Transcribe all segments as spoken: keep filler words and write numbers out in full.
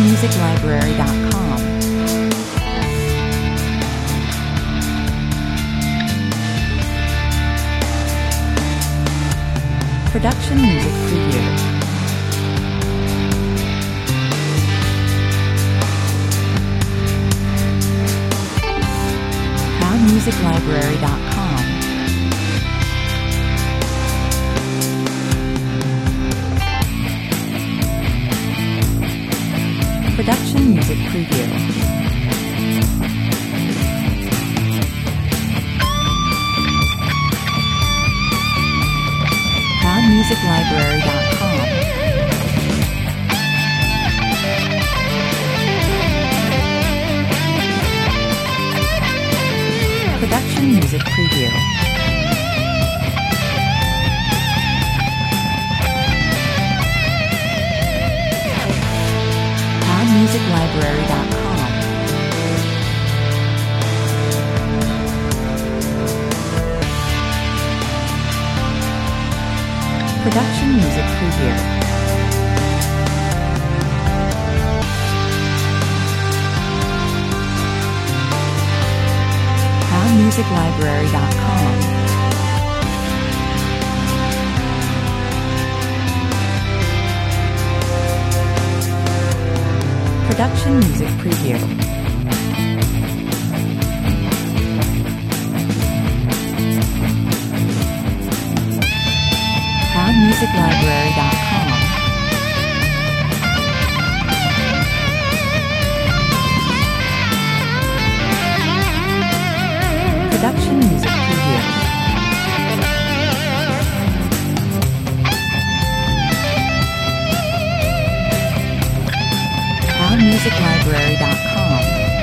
music library dot com. Production Music Preview. Proud music library dot com. Production Music Preview. proud music library dot com. Production Music Preview. proud music library dot com. Production Music Preview. proud music library dot com. Production Music Preview. proud music library dot com. Production Music Preview. proud music library dot com.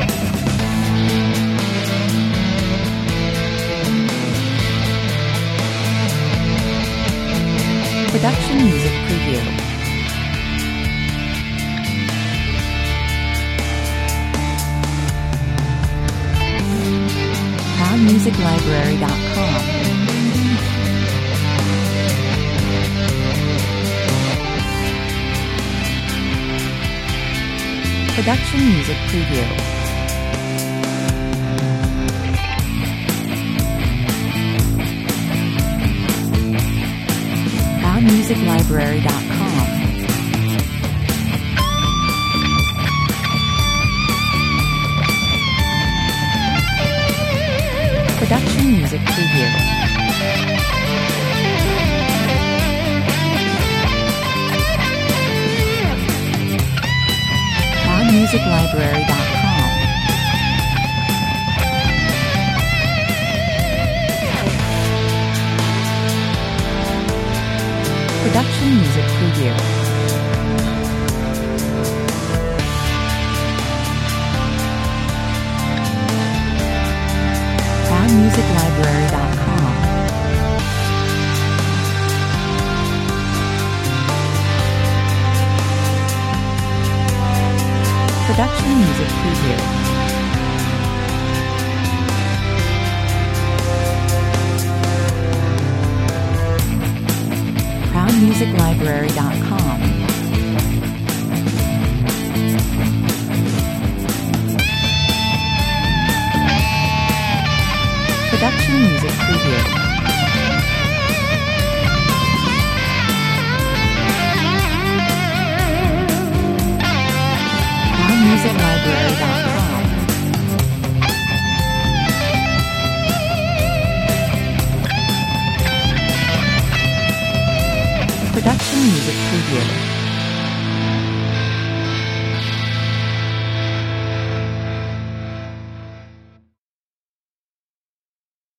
Production Music Preview. proud music library dot com. Production Music Preview. proud music library dot com. Production Music Preview. proud music library dot com. Production Music Preview. proud music library dot com. Production Music Preview. proud music library dot com. Production Music Preview. proud music library dot com. Production Music Preview.